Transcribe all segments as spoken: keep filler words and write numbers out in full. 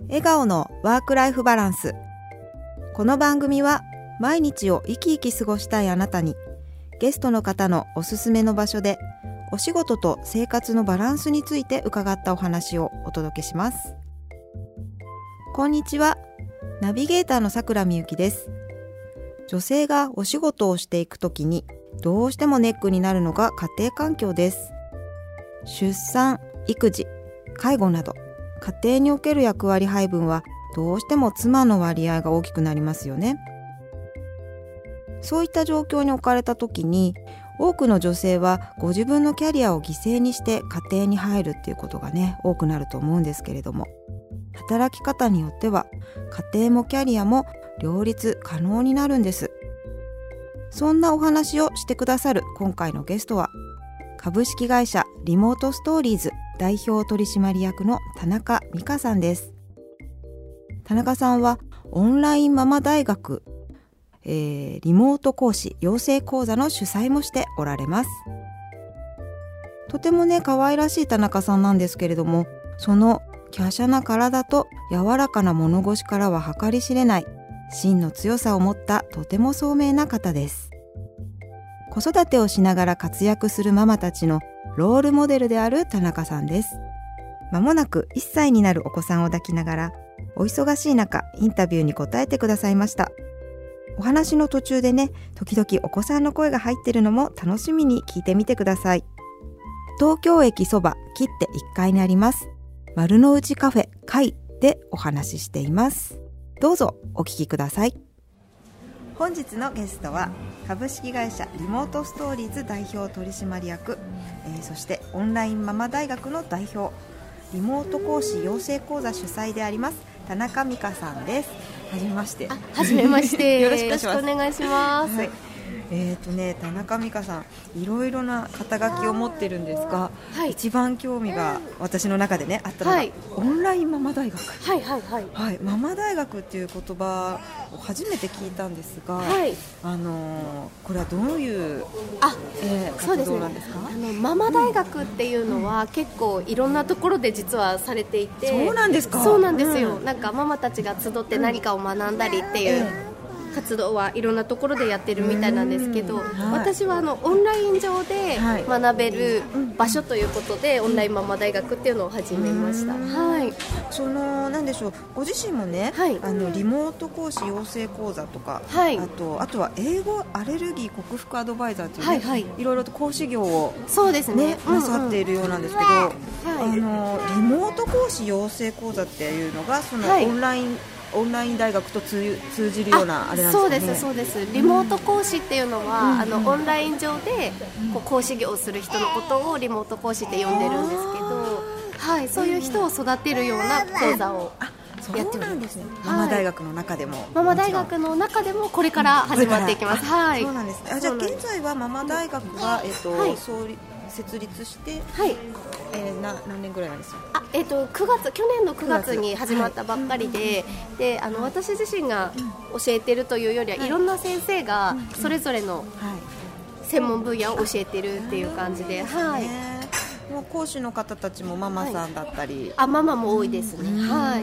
笑顔のワークライフバランス。この番組は毎日を生き生き過ごしたいあなたに、ゲストの方のおすすめの場所でお仕事と生活のバランスについて伺ったお話をお届けします。こんにちは、ナビゲーターのさくらみゆきです。女性がお仕事をしていくときにどうしてもネックになるのが家庭環境です。出産、育児、介護など家庭における役割配分はどうしても妻の割合が大きくなりますよね。そういった状況に置かれた時に、多くの女性はご自分のキャリアを犠牲にして家庭に入るっていうことがね、多くなると思うんですけれども、働き方によっては家庭もキャリアも両立可能になるんです。そんなお話をしてくださる今回のゲストは、株式会社リモートストーリーズ代表取締役の田中美香さんです。田中さんはオンラインママ大学、えー、リモート講師養成講座の主催もしておられます。とてもね、可愛らしい田中さんなんですけれども、その華奢な体と柔らかな物腰からは計り知れない芯の強さを持ったとても聡明な方です。子育てをしながら活躍するママたちのロールモデルである田中さんです。まもなくいっさいになるお子さんを抱きながら、お忙しい中インタビューに答えてくださいました。お話の途中でね、時々お子さんの声が入っているのも楽しみに聞いてみてください。東京駅そば切っていっかいにあります丸の内カフェ会でお話ししています。どうぞお聞きください。本日のゲストは株式会社リモートストーリーズ代表取締役、えー、そしてオンラインママ大学の代表、リモート講師養成講座主催であります田中美香さんです。はじめまして。 あ、はじめましてよろしくお願いします。 はい、えーとね、田中美香さん、いろいろな肩書きを持ってるんですが、はい、一番興味が私の中でねあったのが、はい、オンラインママ大学、 はいはいはいはい、ママ大学っていう言葉を初めて聞いたんですが、はい、あのー、これはどういうあ、えー、活動なんですか？ そうですね、あのママ大学っていうのは、うん、結構いろんなところで実はされていて。 そうなんですか？ そうなんですよ、うん、なんかママたちが集って何かを学んだりっていう、うん、えー活動はいろんなところでやってるみたいなんですけど、はい、私はあのオンライン上で学べる場所ということで、はい、オンラインママ大学っていうのを始めました。はい、 そのなんでしょう、ご自身もね、はい、あのリモート講師養成講座とか、はい、あとあとは英語アレルギー克服アドバイザーというね、はいはい、いろいろと講師業を、ね、 そうですね、 なさっているようなんですけど、うんうん、はい、あのリモート講師養成講座っていうのがその、はい、オンラインオンライン大学と 通, 通じるようなあれなんですかね。 そうですそうです。リモート講師っていうのは、うん、あのオンライン上でこう講師業をする人のことをリモート講師って呼んでるんですけど、はい、そういう人を育てるような講座をやってるんですね。 ママ大学の中でも、はい、 ママ大学の中でもこれから始まっていきます。はい、 そうなんですね。あ、じゃあ現在はママ大学は、えっと、はい、創立設立して、はい、えー、な何年ぐらいなんですか？ あ、えー、とくがつ去年のくがつに始まったばっかりで、はい、であの私自身が教えてるというよりは、はい、いろんな先生がそれぞれの専門分野を教えてるっていう感じで、はい、 もう講師の方たちもママさんだったり、はい、 あ、ママも多いですね。はい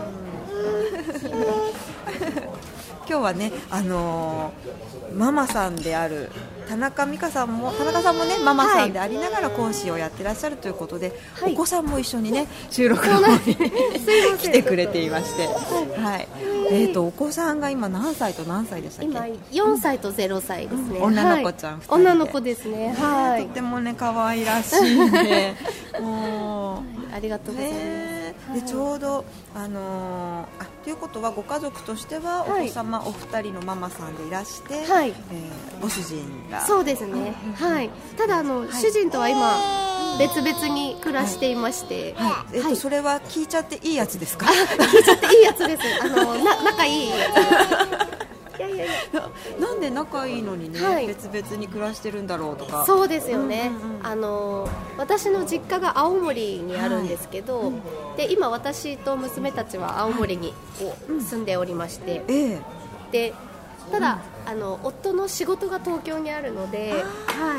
今日はね、あのー、ママさんである田中美香さんも田中さんもねママさんでありながら講師をやってらっしゃるということで、はい、お子さんも一緒にね収録の方に来てくれていまして、はい、えーとお子さんが今何歳と何歳でしたっけ？ 今よんさいとゼロさいですね。 女の子ちゃんふたりで、 女の子ですね。はい、 とってもね可愛らしいんでもう、はい、 ありがとうございます。 でちょうど、あのー、あということはご家族としてはお子様、はい、お二人のママさんでいらして、はい、えー、ご主人がそうですね、はい、ただあの、はい、主人とは今別々に暮らしていまして、 はいはい、えーとはい、それは聞いちゃっていいやつですか？ 聞いちゃっていいやつです。あのな仲いいやついやいやいやな, なんで仲いいのにね、はい、別々に暮らしてるんだろうとか。 そうですよね、うんうんうん、あの私の実家が青森にあるんですけど、はい、で今私と娘たちは青森に住んでおりまして、はい、でただ、うん、あの夫の仕事が東京にあるので、はい、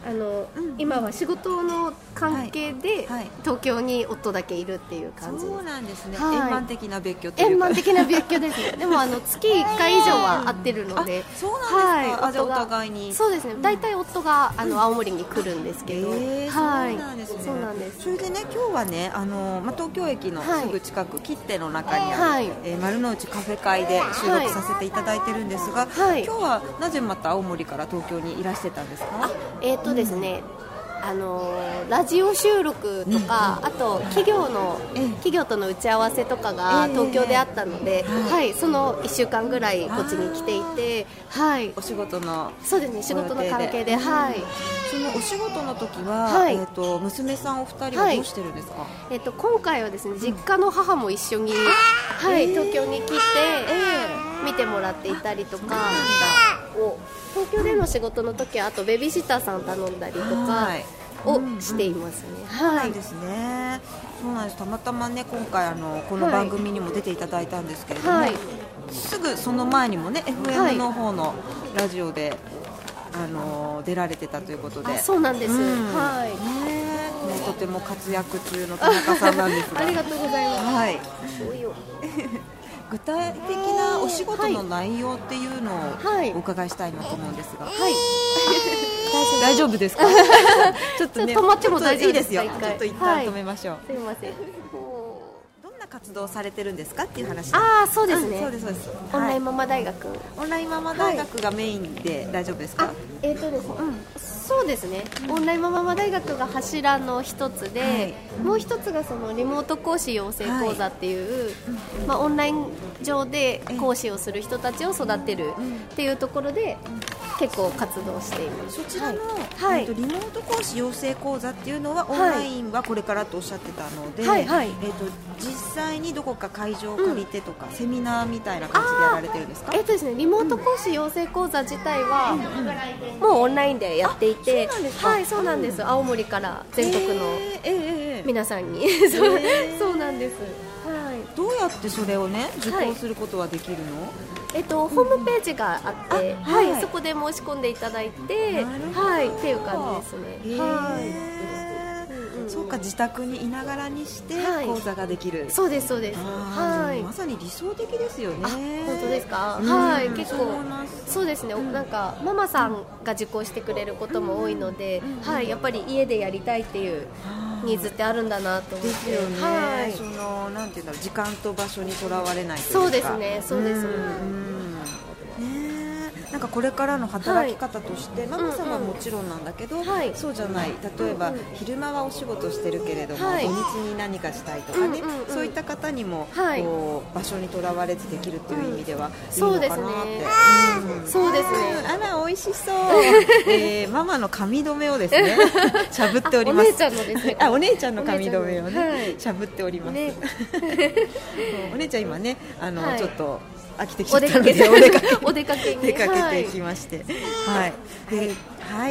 あの、うん、今は仕事の関係で、はいはい、東京に夫だけいるっていう感じです。 そうなんですね、はい、円満的な別居というか円満的な別居ですねでもあの月いっかい以上は会ってるので、 そうなんですか、はい、あじゃあお互いにそうですね、大体夫があの青森に来るんですけど、 えー、はい、そうなんですね。 そうなんです。 それでね、今日はね、あの、まあ、東京駅のすぐ近く、はい、切手の中にある、はい、えー、丸の内カフェ会で収録させていただいてるんですが、はい、今日はなぜまた青森から東京にいらしてたんですか？ あ、えーとですね、うん、あのラジオ収録とか、うん、あと企業の、えー、企業との打ち合わせとかが東京であったので、えーはい、そのいっしゅうかんぐらいこっちに来ていて、はい、 お仕事のそうですね、仕事の関係で、はい、 そのお仕事の時は、はい、えーと娘さんお二人はどうしてるんですか？はい、 えーと今回はですね、実家の母も一緒に、はい、東京に来て、えー、見てもらっていたりとか、を東京での仕事の時はあとベビーシッターさん頼んだりとかをしていますね。 そうなんですね。そうなんです。たまたまね、今回あのこの番組にも出ていただいたんですけれども、はい、すぐその前にもね エフエム の方のラジオで、はい、あの出られてたということで。 あ、そうなんです、うん、はい、 ね、ね、とても活躍中の田中さんなんですがありがとうございます、 はい具体的なお仕事の内容っていうのをお伺いしたいなと思うんですが、はい、大丈夫ですか？ちょっとね、 止まっても大丈夫ですか？いいですよ。ちょっと一旦止めましょう。 すいません。 どんな活動をされてるんですかっていう話。 ああ、そうですね。 そうですそうです。 オンラインママ大学。 オンラインママ大学がメインで大丈夫ですか？ えっとですね。そうですね、オンラインママ大学が柱の一つで、はい、もう一つがそのリモート講師養成講座っていう、はい、まあ、オンライン上で講師をする人たちを育てるっていうところで結構活動しています。 そちらの、はい、リモート講師養成講座っていうのはオンラインはこれからとおっしゃってたので、はいはい、えー、と実際にどこか会場を借りてとか、うん、セミナーみたいな感じでやられてるんですか？ えーとですね、リモート講師養成講座自体は、うん、もうオンラインでやっていて、はい、そうなんです、うん、青森から全国の皆さんに、えーえー、そう、えー、そうなんです、はい、 どうやってそれをね受講することはできるの？ えっと、ホームページがあって、うん、はい、はい、そこで申し込んでいただいて、はい、っていう感じですね。はい、 そうか、自宅にいながらにして講座ができる、はい、 そうですそうです、 はい、まさに理想的ですよね。 本当ですか？うん、はい、結構そうですね、うん、なんかママさんが受講してくれることも多いので、うん、はい、やっぱり家でやりたいっていうニーズってあるんだなと思って。 ですよね、はい、そのなんていうんだろう、時間と場所にとらわれないというか。 そうですね、そうです、うん、 なんかこれからの働き方として、はい、ママさんはもちろんなんだけど、うんうん、そうじゃない、例えば、うんうん、昼間はお仕事してるけれども、はい、土日に何かしたいとかね、うんうんうん、そういった方にも、はい、こう場所にとらわれずできるっていう意味では、いいのかなって。 そうですね、 あら美味しそう、えー、ママの髪留めをですねしゃぶっております。 お姉ちゃんのですね、 あ、お姉ちゃんの髪留めをねしゃぶっております、ね、お姉ちゃん今ね、あの、はい、ちょっと飽きてきちゃったのでお出かけお出かけに出かけてきまして、はい、はいはい、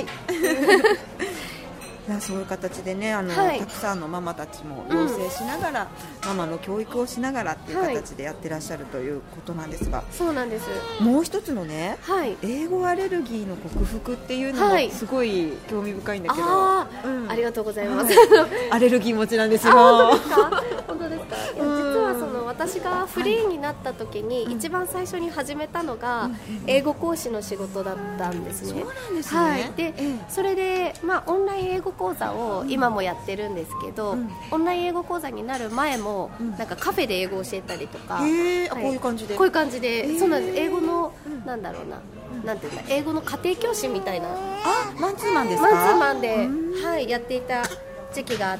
そういう形でね、あの、はい、たくさんのママたちも養成しながら、うん、ママの教育をしながらっていう形でやってらっしゃるということなんですが、はい、 そうなんです。 もう一つのね、はい、英語アレルギーの克服っていうのもすごい興味深いんだけど、 あ、うん、ありがとうございます、 はい、アレルギー持ちなんですよ。 本当ですか？本当ですか？いや、実はその私がフリーになった時に、はい、一番最初に始めたのが、うん、英語講師の仕事だったんですね。 そうなんですね、 はい、で、ええ、それで、まあ、オンライン英語講座を今もやってるんですけど、うん、オンライン英語講座になる前も、うん、なんかカフェで英語を教えたりとか、 へー、はい、こういう感じでこういう感じで、そうなんです。英語の、うん、なんだろうな、なんていうんだ、英語の家庭教師みたいな、 あ、マンツーマンですか？ マンツーマンで、はい、やっていた時期があって、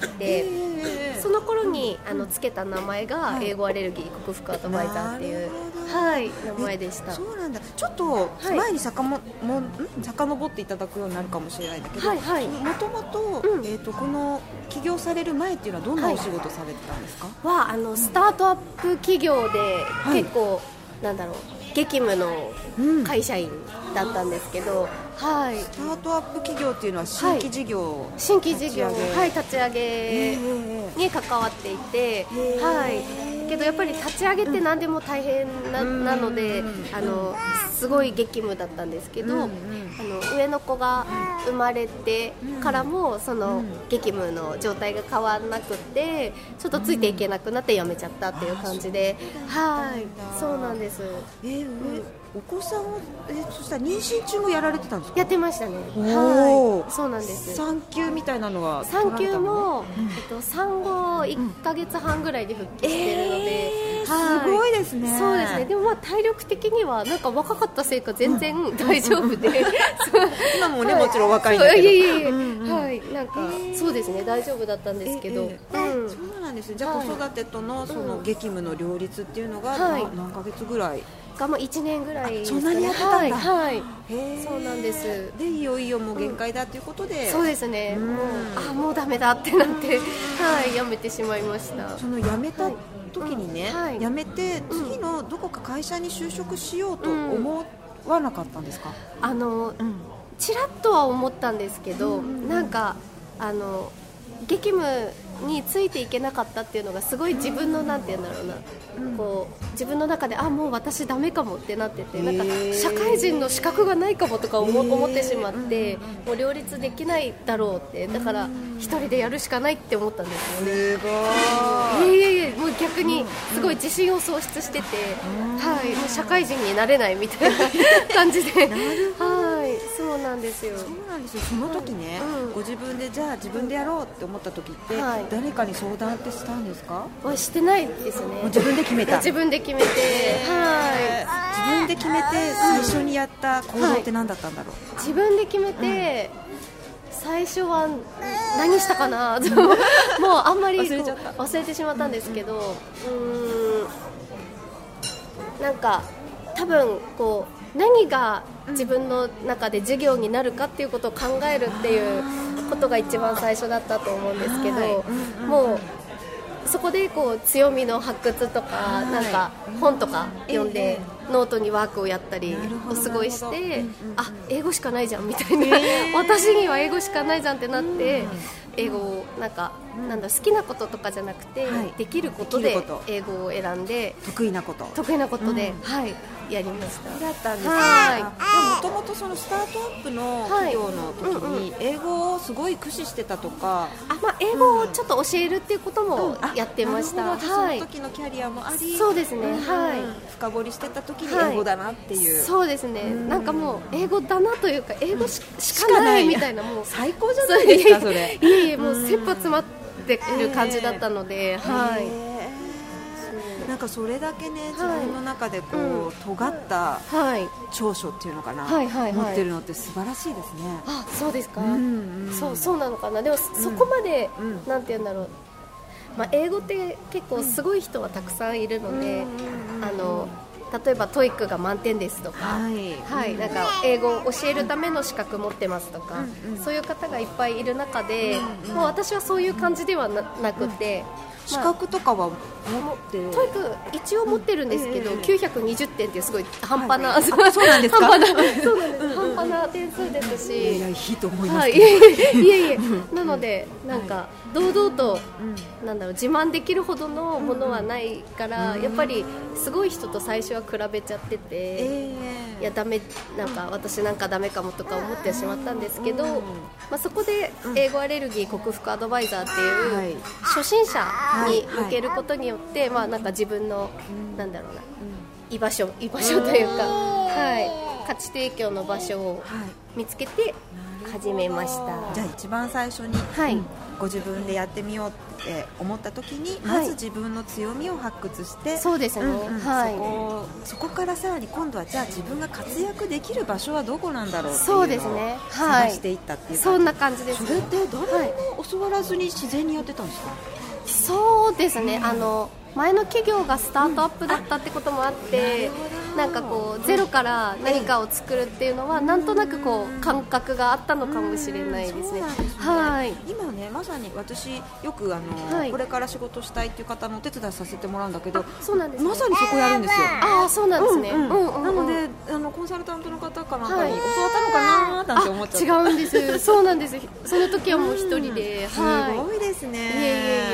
その頃にあのつけた名前が英語アレルギー克服アドバイザーっていう、はい、名前でした。 そうなんだ。ちょっと前にさかもも遡っていただくようになるかもしれないんだけど、もともとこの起業される前っていうのはどんなお仕事されてたんですか？ は、あのスタートアップ企業で、結構、はい、なんだろう、激務の会社員だったんですけど、うん、はい、 スタートアップ企業っていうのは新規事業、はい、 新規事業、はい、立ち上げに関わっていて、はい、 ですけど、やっぱり立ち上げて何でも大変 な,、うん、なので、あのすごい激務だったんですけど、うん、あの上の子が生まれてからもその激務の状態が変わらなくて、ちょっとついていけなくなって辞めちゃったっていう感じで、はい、そうなんです。 えー、お子さんを、えそしたら妊娠中もやられてたんですか？ やってましたね。はい、そうなんです。 産休みたいなのは産休も、うん、えっと、産後いっかげつはんぐらいで復帰してるので、 えー、すごいですね。 そうですね。でもまあ体力的にはなんか若かったせいか全然大丈夫で、うん、 今もね、はい、もちろん若いんだけど、 いやいやいや、うんうん、はい、なんか、えー、そうですね、大丈夫だったんですけど、えーうん、そうなんですね。じゃあ子育てとのその激務の両立っていうのが、はい、何ヶ月ぐらいがもういちねんぐらいですかね。 そんなにやってたんだ。 はい、はい、そうなんです。 でいよいよもう限界だということで、 うん、そうですね、もうあもうダメだってなって、はい、やめてしまいました。 その辞めた時にね、はい、辞めて次のどこか会社に就職しようと思わなかったんですか？ うん、あの、うん、ちらっとは思ったんですけど、うん、なんかあの激務についていけなかったっていうのがすごい自分のなんて言うんだろうな、うん、こう自分の中であもう私ダメかもってなってて、なんか社会人の資格がないかもとか 思, 思ってしまって、もう両立できないだろうって、だから一人でやるしかないって思ったんですよね。 すごい。 いやいやいや、もう逆にすごい自信を喪失してて、はい、もう社会人になれないみたいな感じではい、そうなんですよ。 そうなんですよ。その時ね、はい、うん、ご自分でじゃあ自分でやろうって思った時って、はい、誰かに相談ってしたんですか？ はしてないですね。もう自分で決めた。 自分で決めて、はい、 自分で決めて最初にやった行動って何だったんだろう？ はい、自分で決めて、うん、最初は何したかなもうあんまり忘れちゃった。忘れてしまったんですけど、うーん、なんか多分こう何が自分の中で授業になるかっていうことを考えるっていうことが一番最初だったと思うんですけど、はい、もうそこでこう強みの発掘とか、なんか本とか読んでノートにワークをやったりをすごいして、あ英語しかないじゃんみたいな、私には英語しかないじゃんってなって、英語をなんかなんだ好きなこととかじゃなくて、できることで英語を選んで、 得意なこと得意なことで、はいやりました。 だったんですか。もともとそのスタートアップの企業の時に英語をすごい駆使してたとか、 あ、まあ、英語をちょっと教えるっていうこともやってました。 うん、その時のキャリアもあり、 そうですね、はい、 深掘りしてた時に英語だなっていう、 はい、そうですね、なんかもう英語だなというか英語 し,、うん、しかないみたいな、もう最高じゃないですかそれ。 いえいえ、もう切羽詰まってる感じだったので、はい。 なんかそれだけね、自分の中でこう、はい、尖った長所っていうのかな、はいはいはい、持ってるのって素晴らしいですね。 あ、そうですか、うんうん、そうそうなのかな。でも、うん、そこまで、うん、なんて言うんだろう、まあ、英語って結構すごい人はたくさんいるので、うん、あの例えばトイックが満点ですとか、はいはい、なんか英語を教えるための資格持ってますとか、うんうん、そういう方がいっぱいいる中で、うんうん、もう私はそういう感じでは な, なくて、 うん、資格とかは持ってる、 トイック一応持ってるんですけど、うん、きゅうひゃくにじゅってんっていうすごい半端な、 はい、そうなんですか半端な、そうなんです、半端な点数ですし、 いやいいと思います、 はい、いえいえいえなのでなんか堂々と、うん、なんだろう、自慢できるほどのものはないから、うん、やっぱりすごい人と最初は比べちゃってて、えー、いやダメ、なんか私なんかダメかもとか思ってしまったんですけど、うん、まあ、そこで英語アレルギー克服アドバイザーっていう、はい、初心者に向けることによって、はいはい、まあ、なんか自分の、うん、なんだろうな、居場所、居場所というか、はい、価値提供の場所を見つけて始めました。 じゃあ一番最初に、はい、ご自分でやってみようって思った時に、はい、まず自分の強みを発掘して、 そうですね、うんうん、はい、 そこ、そこからさらに今度はじゃあ自分が活躍できる場所はどこなんだろうっていうのを探していったっていう、 そんな感じです。 それって誰も教わらずに自然にやってたんですか？ そうですね、あの前の企業がスタートアップだったってこともあって、うん、なんかこうゼロから何かを作るっていうのはなんとなくこう感覚があったのかもしれないですね。はい、 今ね、まさに私よくあの、はい、これから仕事したいっていう方のお手伝いさせてもらうんだけど、 そうなんです、ね、 まさにそこやるんですよ。 ああ、そうなんですね、 うんうんうんうん、なのであのコンサルタントの方かなんかに教わったのかななんて思っちゃった。 違うんですそうなんです、その時はもう一人で、 うん、はい、すごいですね。いえいえいえ、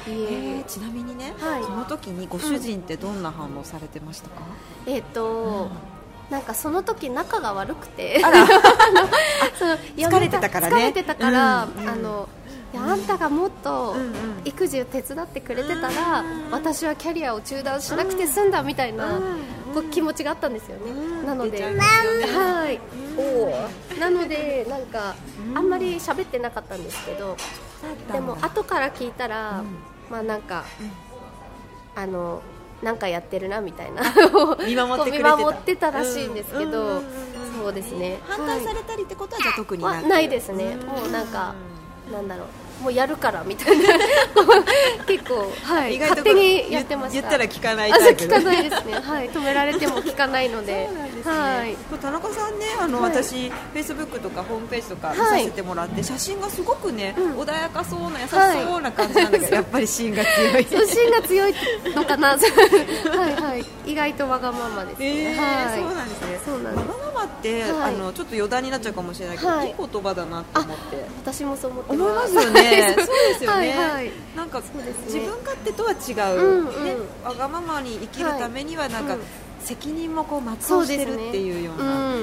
いええー、ちなみにね、 はい、 その時にご主人ってどんな反応されてましたか？ うん、えっ、ー、と、うんなんかその時仲が悪くてあらその疲れてたからね疲れてたから、うんうん、あのいやあんたがもっと育児を手伝ってくれてたら、うん、私はキャリアを中断しなくて済んだみたいな、うん、こう気持ちがあったんですよね、うん、なので、はい、うん、なのでなんかあんまり喋ってなかったんですけど、うん、でも後から聞いたら、うん、まあなんか、うん、あのなんかやってるなみたいな見守ってくれてた見守ってたらしいんですけど、うんうんうん、そうですね。 反対されたりってことはじゃあ特になく、 はないですね。もうなんかなんだろうもうやるからみたいな結構、はい、意外と勝手にやってました。 言ったら聞かないタイプで。 聞かないですね、はい、止められても聞かないので。 そうなんですね、 はい、 田中さんねあの、はい、私フェイスブックとかホームページとか見させてもらって、はい、写真がすごくね、うん、穏やかそうな優しそうな感じなんだけど、はい、やっぱり芯が強いそう芯が強いのかなはい、はい、意外とわがままですね、 えーはい、 そうなんですね。 そうなんです。 わがままって、はい、あのちょっと余談になっちゃうかもしれないけど、はい、いい言葉だなと思って。 私もそう思ってます。 思いますよねそうですよね、はいはい、なんか、ね、自分勝手とは違う、うんうんね、わがままに生きるためにはなんか、はい、責任もこう全うしてるっていうような、う、ね、うん、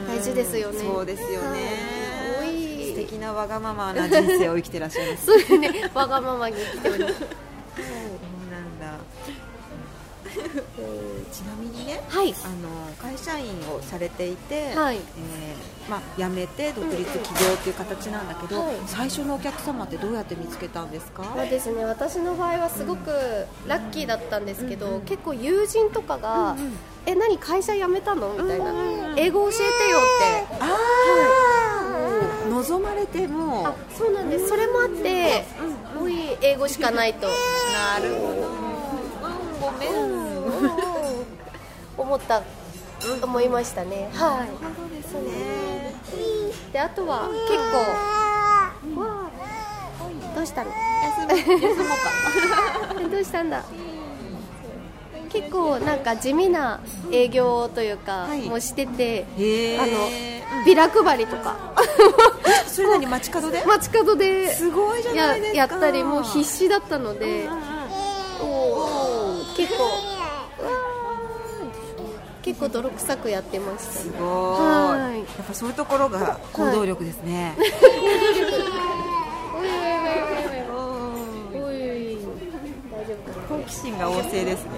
大事ですよね。 そうですよね、はい、素敵なわがままな人生を生きてらっしゃいますそうですね、わがままに生きておりますそうなんだえー、ちなみにね、 はい、 あの会社員をされていて、 はい、 えーまあ、辞めて独立起業という形なんだけど、うんうんはい、最初のお客様ってどうやって見つけたんですか？ そうですね、私の場合はすごくラッキーだったんですけど、うんうん、結構友人とかが、うんうん、え何会社辞めたのみたいな、うんうん、英語教えてよって、 あ、はい、望まれてもあそうなんです、それもあって、うん、もういい英語しかないとなるほどごめん思った思いましたね。はい。 なるほどですね。 であとは結構、うん、どうしたの？ 休も休もうか。どうしたんだ。結構なんか地味な営業というか、はい、もしてて、あのビラ配りとか。 それなに街角で？ 街角ですごいじゃないですか。 や, やったりもう必死だったので、結構。結構泥臭くやってました、ね、 すごい、はい、やっぱそういうところが行動力ですね、はい、 おいおいおいおいおいおい大丈夫かな。 好奇心が旺盛ですね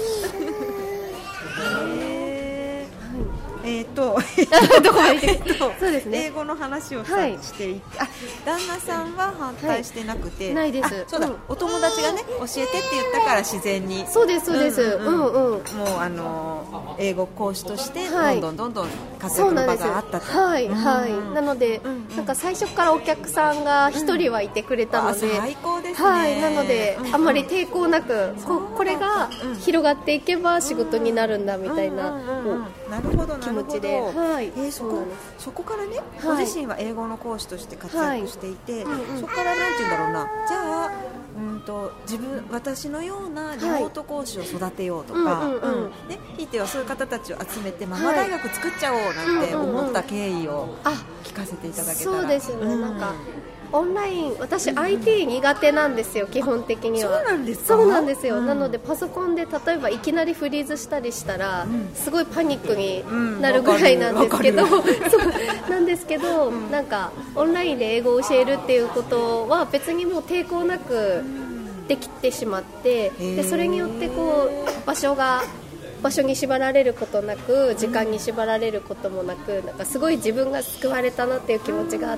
えーとどこまで行ってそうですね、 英語の話をさ、はい、していて、あ、旦那さんは反対してなくて、はい、 ないです。 そうだ、うん、お友達がね教えてって言ったから自然に。 そうですそうです、うんうんうん、 もうあの英語講師としてどんどんどんどん活躍の場があったと。 はいはい、なので、うんうん、なんか最初からお客さんが一人はいてくれたので、うん、 最高ですね。 はい、なので、うんうん、あまり抵抗なく、こ, これが広がっていけば仕事になるんだみたいな、 なるほど気持ちで、はい、 えー、そ, こそこからね、はい、ご自身は英語の講師として活躍していて、はい、そこからなんて言うんだろうな、じゃあうんと自分私のようなリモート講師を育てようとか、ひいてはそういう方たちを集めてママ大学作っちゃおうなんて思った経緯を聞かせていただけたら。 そうですね、うん、なんかオンライン、私 アイティー 苦手なんですよ、基本的には。 そうなんですか？ そうなんですよ、うん、なのでパソコンで例えばいきなりフリーズしたりしたら、うん、すごいパニックになるぐらいなんですけど、うん、そうなんですけど、うん、なんかオンラインで英語を教えるっていうことは別にもう抵抗なくできてしまって、でそれによってこう場所が場所に縛られることなく、時間に縛られることもなく、なんかすごい自分が救われたなっていう気持ちがあって、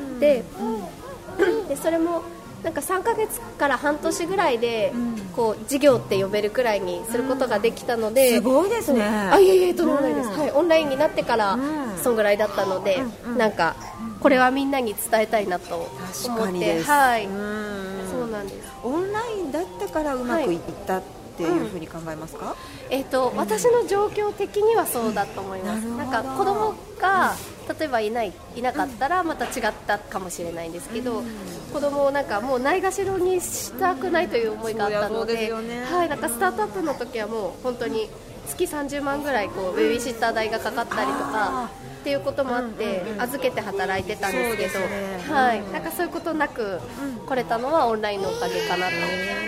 でそれもなんかさんかげつから半年ぐらいで、うん、こう事業って呼べるくらいにすることができたので、 うん、すごいですね。 あ、いえいえ、とんでもないです、うん、はい、オンラインになってからそんぐらいだったので、うん、なんかこれはみんなに伝えたいなと思って。 確かにです、 はい、 うん、 そうなんです。 オンラインだったからうまくいった、はいっていうふうに考えますか？ うん、えーと、私の状況的にはそうだと思います。うん、なんか子供が例えばいない、いなかったらまた違ったかもしれないんですけど、うん、子供をなんかもうないがしろにしたくないという思いがあったので、はい、なんかスタートアップの時はもう本当に月さんじゅうまんぐらいこうベビーシッター代がかかったりとかっていうこともあって預けて働いてたんですけど、はい、なんかそういうことなく来れたのはオンラインのおかげかなと思って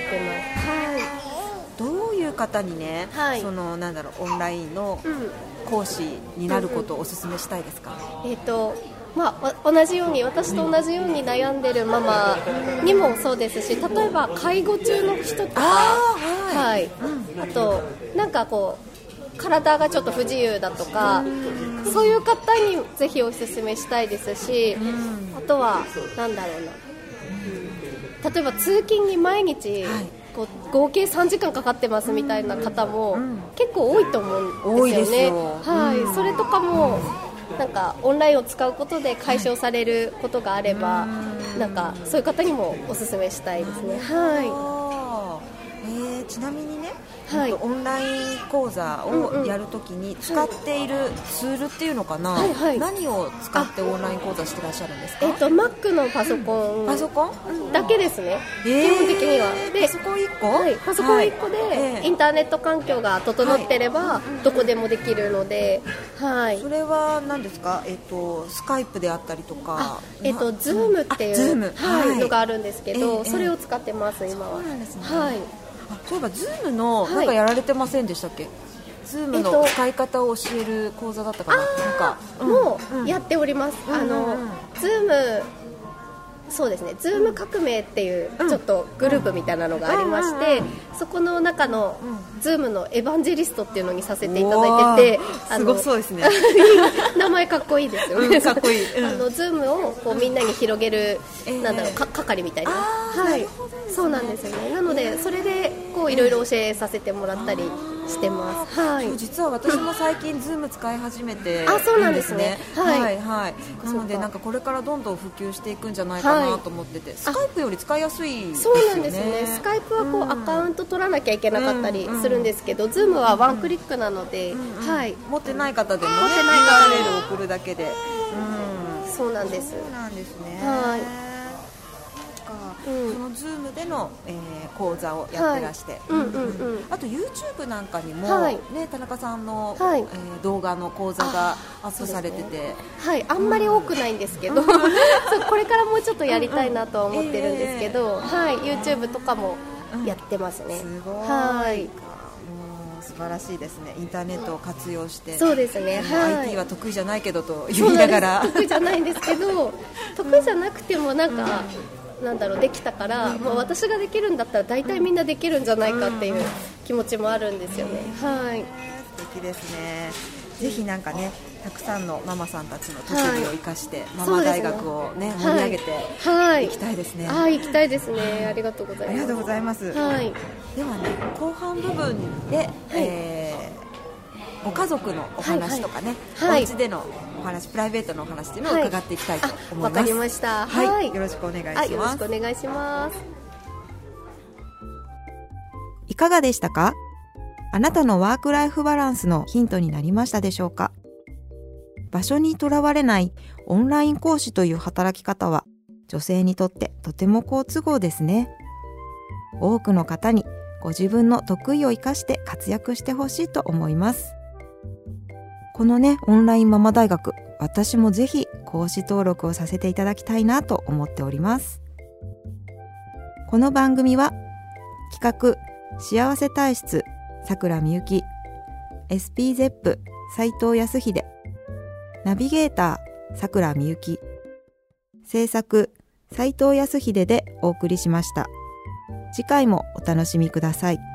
ってます。はい。 どういう方にね、 はい、 そのなんだろうオンラインの講師になることをお勧めしたいですか？ うんうん、えっとまあ、同じように私と同じように悩んでるママにもそうですし、例えば介護中の人とか、あ、はい、うん、あとなんかこう体がちょっと不自由だとか、うん、そういう方にぜひお勧めしたいですし、うん、あとはなんだろうな、うん、例えば通勤に毎日、はい、こう合計さんじかんかかってますみたいな方も、うん、結構多いと思うんですよね。はい、うん、それとかもなんかオンラインを使うことで解消されることがあれば、なんかそういう方にもおすすめしたいですね。はい。 えー、ちなみにね、はい、オンライン講座をやるときに使っているツールっていうのかな、はいはい、何を使ってオンライン講座してらっしゃるんですか？ えーと、Mac のパソコン、 パソコンだけですね、えー、基本的には。でパソコンいっこ、 はい、パソコンいっこでインターネット環境が整ってればどこでもできるので、はい、 それは何ですか？えーと、スカイプであったりとか、 えーと、Zoom っていう、はい、のがあるんですけど、えー、それを使ってます、今は。 そうなんですね。 はい、 そういえば Zoom のなんかやられてませんでしたっけ？はい、Zoom の使い方を教える講座だったかな、えっと、なんか、 うん、もうやっております、うん、あの、うん、Zoom、そうですね、Zoom 革命っていうちょっとグループみたいなのがありまして、そこの中の Zoom のエヴァンジェリストっていうのにさせていただいてて、 すごそうですね名前かっこいいですよね、 うん、かっこいい、うん、 あの Zoom をこうみんなに広げる、えー、なんだろうか係みたいな、はい、そうなんですよね。なのでそれでこういろいろ教えさせてもらったりしてます。はい、 実は私も最近 Zoom 使い始めて、 あ、そうなんですね。 はいはいはい。なのでなんかこれからどんどん普及していくんじゃないかなと思ってて、はい、スカイプより使いやすいですよね。 そうなんですね。スカイプはこう、うん、アカウント取らなきゃいけなかったりするんですけど、うん、Zoom はワンクリックなので、うん、はい、 持ってない方でもね、 持ってない方でもユーアールエル 送るだけで、 うん、そうなんです。 そうなんですね。 はい。 うん、その Zoom での、えー、講座をやってらして、はい、うんうんうん、あと YouTube なんかにも、はい、ね、田中さんの、はい、えー、動画の講座がアップされてて、ね、 はい、あんまり多くないんですけど、うん、そうこれからもうちょっとやりたいなとは思ってるんですけど、うん、えー、はい、YouTube とかもやってますね。 うん、すごい、 はい、 素晴らしいですね。インターネットを活用して、 そうですね、はい、 アイティー は得意じゃないけどと言いながら、 得意じゃないんですけど得意じゃなくてもなんか、うん、なんだろう、できたから、うん、もう私ができるんだったら大体みんなできるんじゃないかっていう気持ちもあるんですよね。うん、はい、 素敵ですね。ぜひなんかね、たくさんのママさんたちの特技を生かして、はい、ママ大学をね、盛り上げていきたいですね。 はい、行きたいですね。ありがとうございます。 ありがとうございます。 はい、 ではね、後半部分で、はい、えー、ご家族のお話とかね、はいはい、お家でのお話、プライベートのお話っていうのを伺っていきたいと思います。わ、 はい、かりました。 はい、はい、よろしくお願いします。 よろしくお願いします。 いかがでしたか？あなたのワークライフバランスのヒントになりましたでしょうか？場所にとらわれないオンライン講師という働き方は女性にとってとても好都合ですね。多くの方にご自分の得意を生かして活躍してほしいと思います。このね、オンラインママ大学、私もぜひ講師登録をさせていただきたいなと思っております。この番組は企画幸せ体質さくらみゆき、 エスピーゼップ 斉藤康秀、ナビゲーターさくらみゆき、制作斉藤康秀でお送りしました。次回もお楽しみください。